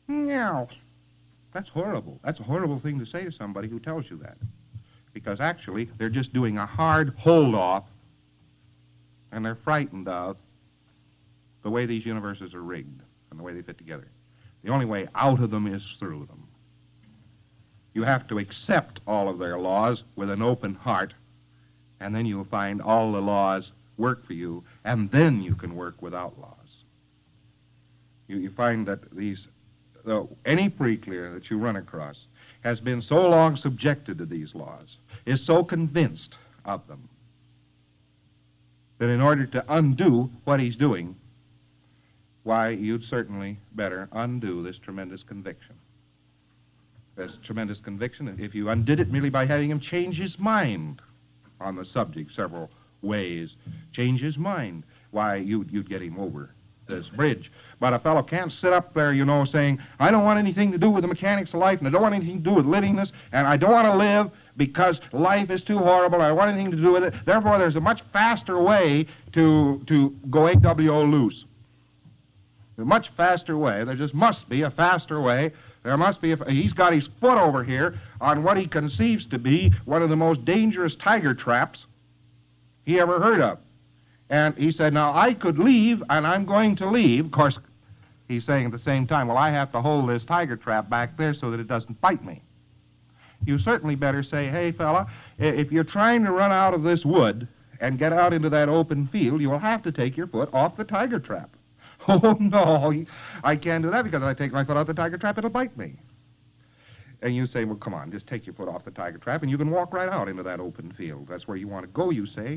S2: No. That's horrible. That's a horrible thing to say to somebody who tells you that. Because actually, they're just doing a hard hold-off, and they're frightened of the way these universes are rigged and the way they fit together. The only way out of them is through them. You have to accept all of their laws with an open heart, and then you'll find all the laws work for you, and then you can work without laws. You, you find that these, uh, any pre-clear that you run across has been so long subjected to these laws, is so convinced of them, that in order to undo what he's doing, why, you'd certainly better undo this tremendous conviction. This tremendous conviction, if you undid it merely by having him change his mind on the subject several ways, change his mind, why, you'd, you'd get him over this bridge. But a fellow can't sit up there, you know, saying, I don't want anything to do with the mechanics of life, and I don't want anything to do with livingness, and I don't want to live because life is too horrible, I don't want anything to do with it. Therefore, there's a much faster way to, to go A W O loose. A much faster way. There just must be a faster way. There must be a... He's got his foot over here on what he conceives to be one of the most dangerous tiger traps he ever heard of. And he said, now, I could leave, and I'm going to leave. Of course, he's saying at the same time, well, I have to hold this tiger trap back there so that it doesn't bite me. You certainly better say, hey, fella, if you're trying to run out of this wood and get out into that open field, you will have to take your foot off the tiger trap. Oh, no, I can't do that because if I take my foot off the tiger trap, it'll bite me. And you say, well, come on, just take your foot off the tiger trap, and you can walk right out into that open field. That's where you want to go, you say.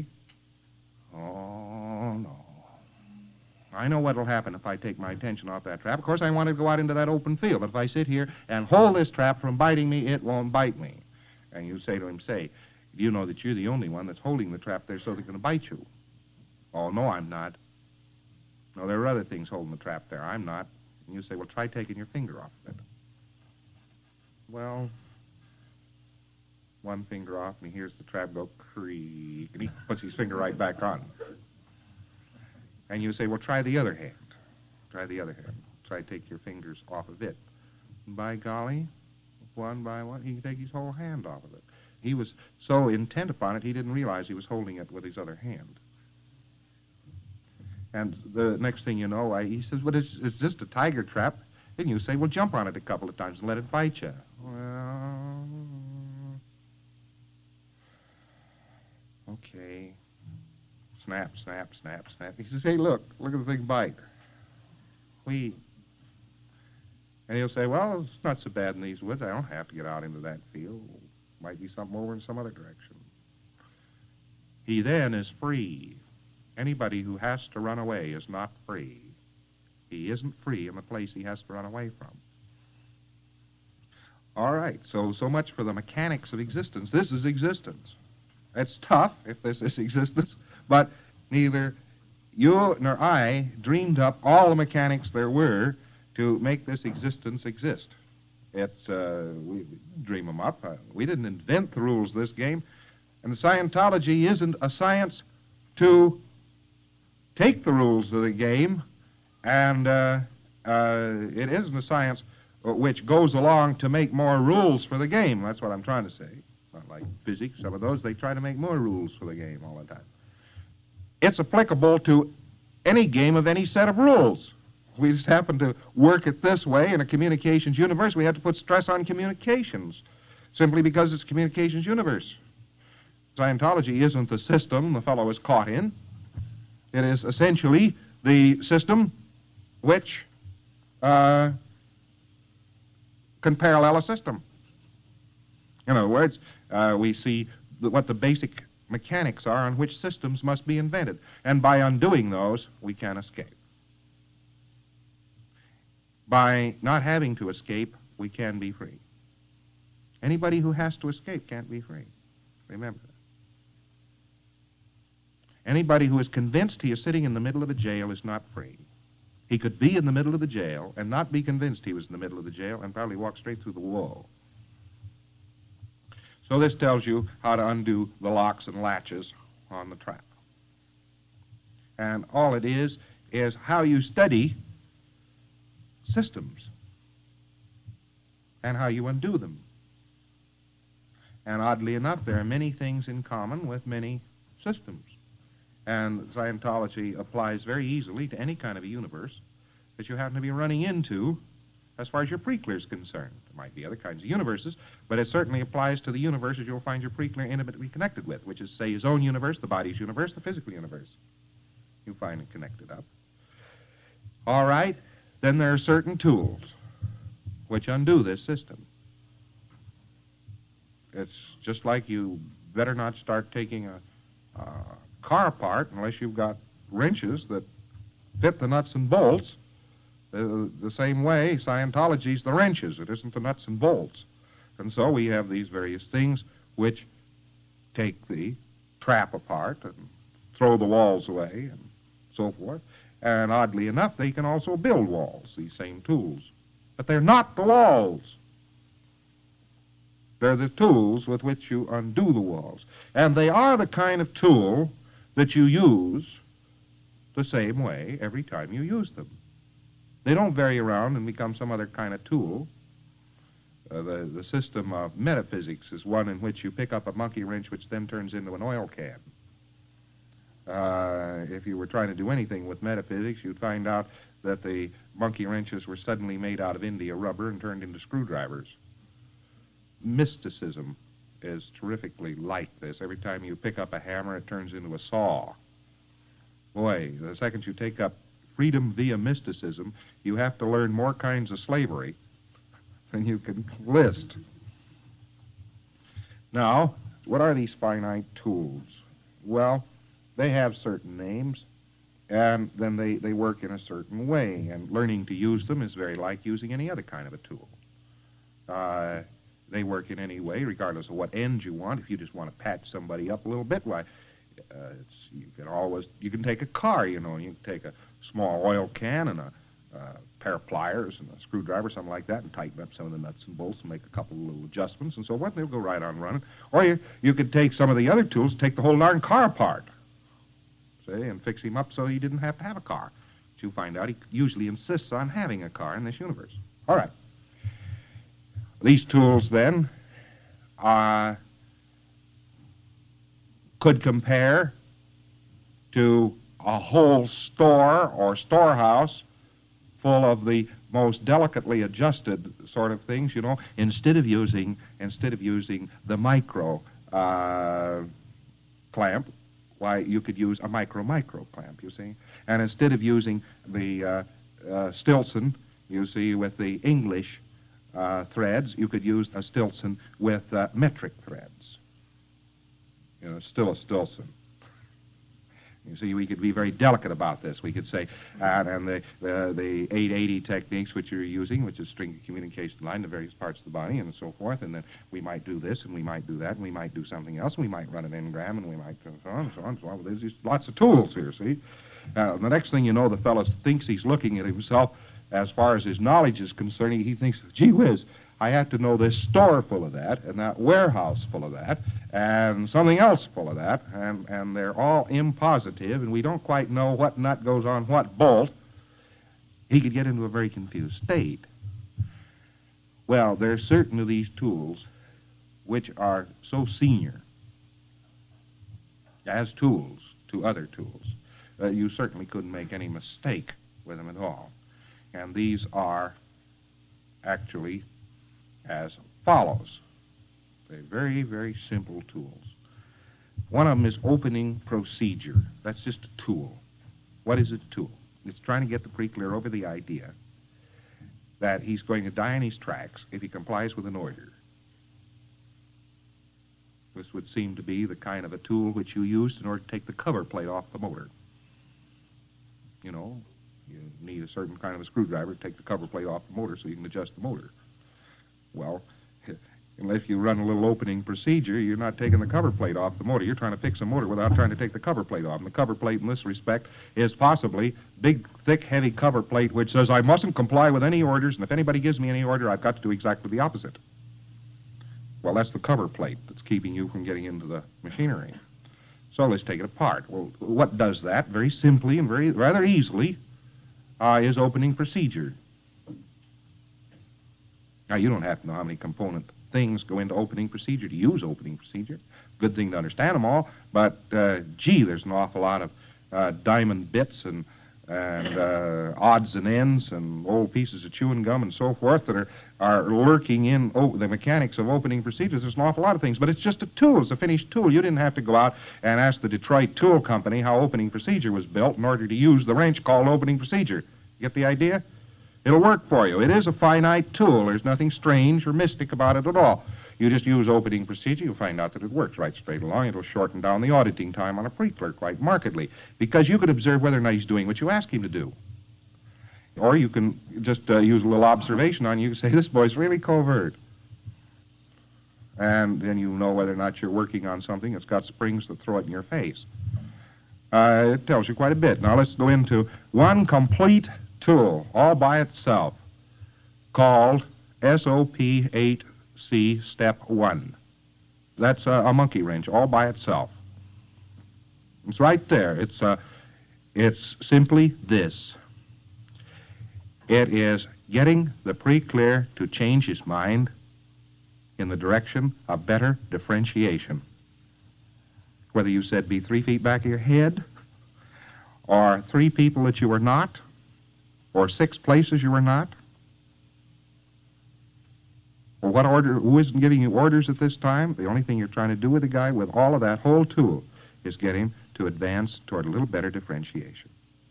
S2: Oh, no. I know what'll happen if I take my attention off that trap. Of course, I want to go out into that open field. But if I sit here and hold this trap from biting me, it won't bite me. And you say to him, say, you know that you're the only one that's holding the trap there so they're going to bite you. Oh, no, I'm not. No, there are other things holding the trap there. I'm not. And you say, well, try taking your finger off of it. Well, one finger off, and he hears the trap go creak, and he puts his finger right back on. And you say, well, try the other hand. Try the other hand. Try to take your fingers off of it. And by golly, one by one, he can take his whole hand off of it. He was so intent upon it, he didn't realize he was holding it with his other hand. And the next thing you know, I, he says, well, it's, it's just a tiger trap. And you say, well, jump on it a couple of times and let it bite you. Well, okay. Snap, snap, snap, snap. He says, hey, look, look at the thing bite. We. And he'll say, well, it's not so bad in these woods. I don't have to get out into that field. Might be something over in some other direction. He then is free. Anybody who has to run away is not free. He isn't free in the place he has to run away from. All right, so, so much for the mechanics of existence. This is existence. It's tough if this is existence, but neither you nor I dreamed up all the mechanics there were to make this existence exist. It's, uh, we dream them up. Uh, we didn't invent the rules of this game, and Scientology isn't a science to take the rules of the game, and uh, uh, it isn't a science which goes along to make more rules for the game. That's what I'm trying to say. It's not like physics. Some of those, they try to make more rules for the game all the time. It's applicable to any game of any set of rules. We just happen to work it this way in a communications universe. We have to put stress on communications simply because it's a communications universe. Scientology isn't the system the fellow is caught in. It is essentially the system which uh, can parallel a system. In other words, uh, we see the, what the basic mechanics are on which systems must be invented. And by undoing those, we can escape. By not having to escape, we can be free. Anybody who has to escape can't be free. Remember that. Anybody who is convinced he is sitting in the middle of a jail is not free. He could be in the middle of the jail and not be convinced he was in the middle of the jail and probably walk straight through the wall. So this tells you how to undo the locks and latches on the trap. And all it is is how you study systems. and how you undo them. And oddly enough, there are many things in common with many systems. And Scientology applies very easily to any kind of a universe that you happen to be running into as far as your Preakler is concerned. There might be other kinds of universes, but it certainly applies to the universes you'll find your Preakler intimately connected with, which is, say, his own universe, the body's universe, the physical universe. You find it connected up. All right, then there are certain tools which undo this system. It's just like you better not start taking a, a car apart unless you've got wrenches that fit the nuts and bolts. The, the same way, Scientology's the wrenches. It isn't the nuts and bolts. And so we have these various things which take the trap apart and throw the walls away and so forth. And oddly enough, they can also build walls, these same tools. But they're not the walls. They're the tools with which you undo the walls. And they are the kind of tool that you use the same way every time you use them. They don't vary around and become some other kind of tool. Uh, the, the system of metaphysics is one in which you pick up a monkey wrench which then turns into an oil can. Uh, if you were trying to do anything with metaphysics, you'd find out that the monkey wrenches were suddenly made out of India rubber and turned into screwdrivers. Mysticism is terrifically like this. Every time you pick up a hammer, it turns into a saw. Boy, the second you take up freedom via mysticism, you have to learn more kinds of slavery than you can list. Now, what are these finite tools? Well, they have certain names, and then they, they work in a certain way, and learning to use them is very like using any other kind of a tool. Uh, they work in any way, regardless of what end you want. If you just want to patch somebody up a little bit, why, uh, it's, you can always, you can take a car, you know, you can take a small oil can and a uh, pair of pliers and a screwdriver, something like that, and tighten up some of the nuts and bolts and make a couple of little adjustments and so forth, and they'll go right on running. Or you, you could take some of the other tools, take the whole darn car apart, see, and fix him up so he didn't have to have a car. But you find out he usually insists on having a car in this universe. All right. These tools, then, uh, could compare to a whole store or storehouse full of the most delicately adjusted sort of things, you know, instead of using, instead of using the micro uh, clamp, why, you could use a micro-micro clamp, you see. And instead of using the uh, uh, Stilson, you see, with the English uh, threads, you could use a Stilson with uh, metric threads. You know, still a Stilson. You see, we could be very delicate about this. We could say, and, and the, the, the eight eighty techniques which you're using, which is string communication line to various parts of the body and so forth, and then we might do this and we might do that and we might do something else. We might run an engram and we might so on and so on and so on. There's just lots of tools here, see? Uh, the next thing you know, the fellow thinks he's looking at himself as far as his knowledge is concerned. He thinks, gee whiz, I have to know this store full of that, and that warehouse full of that, and something else full of that, and, and they're all impositive, and we don't quite know what nut goes on what bolt. He could get into a very confused state. Well, there are certain of these tools which are so senior as tools to other tools that you certainly couldn't make any mistake with them at all. And these are actually as follows. They're very, very simple tools. One of them is opening procedure. That's just a tool. What is a tool? It's trying to get the Preakler over the idea that he's going to die in his tracks if he complies with an order. This would seem to be the kind of a tool which you used in order to take the cover plate off the motor. You know, you need a certain kind of a screwdriver to take the cover plate off the motor so you can adjust the motor. Well, unless you run a little opening procedure, you're not taking the cover plate off the motor. You're trying to fix a motor without trying to take the cover plate off. And the cover plate in this respect is possibly big, thick, heavy cover plate which says I mustn't comply with any orders, and if anybody gives me any order, I've got to do exactly the opposite. Well, that's the cover plate that's keeping you from getting into the machinery. So let's take it apart. Well, what does that? Very simply and very rather easily uh, is opening procedure. Now, you don't have to know how many component things go into opening procedure to use opening procedure. Good thing to understand them all, but, uh, gee, there's an awful lot of uh, diamond bits and and uh, odds and ends and old pieces of chewing gum and so forth that are, are lurking in oh, the mechanics of opening procedures. There's an awful lot of things, but it's just a tool. It's a finished tool. You didn't have to go out and ask the Detroit Tool Company how opening procedure was built in order to use the wrench called opening procedure. You get the idea? It'll work for you. It is a finite tool. There's nothing strange or mystic about it at all. You just use opening procedure, you'll find out that it works right straight along. It'll shorten down the auditing time on a pre-clerk quite markedly, because you could observe whether or not he's doing what you ask him to do. Or you can just uh, use a little observation on you and say, this boy's really covert. And then you know whether or not you're working on something that's got springs that throw it in your face. Uh, it tells you quite a bit. Now let's go into one complete tool all by itself called S O P eight C Step one. That's a, a monkey wrench all by itself. It's right there. It's, uh, it's simply this. It is getting the pre-clear to change his mind in the direction of better differentiation. Whether you said be three feet back of your head, or three people that you were not, or six places you were not, or what order, who isn't giving you orders at this time? The only thing you're trying to do with the guy with all of that whole tool is get him to advance toward a little better differentiation.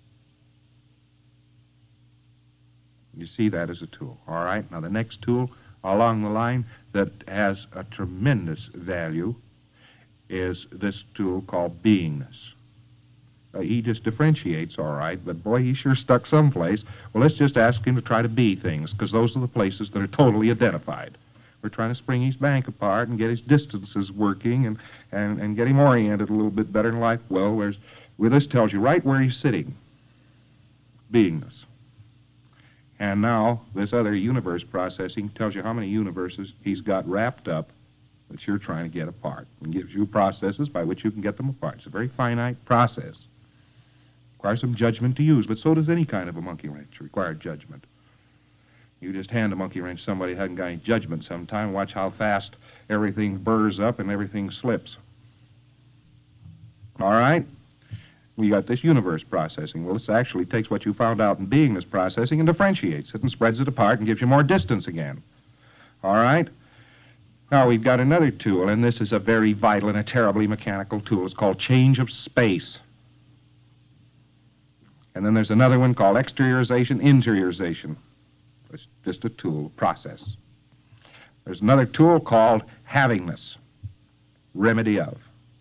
S2: You see that as a tool. All right, now the next tool along the line that has a tremendous value is this tool called beingness. Uh, he just differentiates all right, but boy, he's sure stuck someplace. Well, let's just ask him to try to be things, because those are the places that are totally identified. We're trying to spring his bank apart and get his distances working and, and, and get him oriented a little bit better in life. Well, there's, well, this tells you right where he's sitting. Beingness. And now, this other universe processing tells you how many universes he's got wrapped up that you're trying to get apart, and gives you processes by which you can get them apart. It's a very finite process. Requires some judgment to use, but so does any kind of a monkey wrench. Require judgment. You just hand a monkey wrench to somebody who hasn't got any judgment sometime, watch how fast everything burrs up and everything slips. All right? We got this universe processing. Well, this actually takes what you found out in beingness processing and differentiates it and spreads it apart and gives you more distance again. All right? Now, we've got another tool, and this is a very vital and a terribly mechanical tool. It's called change of space. And then there's another one called exteriorization, interiorization. It's just a tool, process. There's another tool called havingness, remedy of.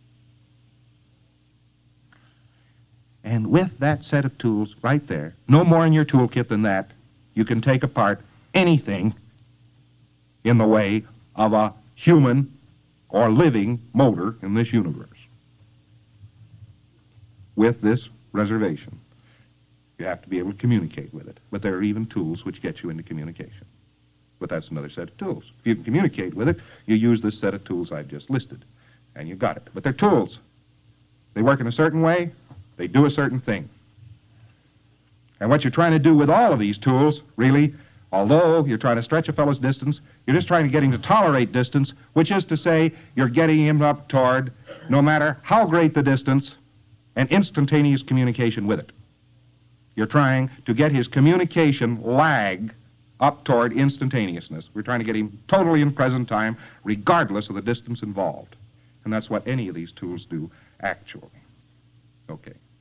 S2: And with that set of tools right there, no more in your toolkit than that, you can take apart anything in the way of a human or living motor in this universe. With this reservation. You have to be able to communicate with it. But there are even tools which get you into communication. But that's another set of tools. If you can communicate with it, you use this set of tools I've just listed. And you've got it. But they're tools. They work in a certain way. They do a certain thing. And what you're trying to do with all of these tools, really, although you're trying to stretch a fellow's distance, you're just trying to get him to tolerate distance, which is to say you're getting him up toward, no matter how great the distance, an instantaneous communication with it. You're trying to get his communication lag up toward instantaneousness. We're trying to get him totally in present time, regardless of the distance involved. And that's what any of these tools do, actually. Okay.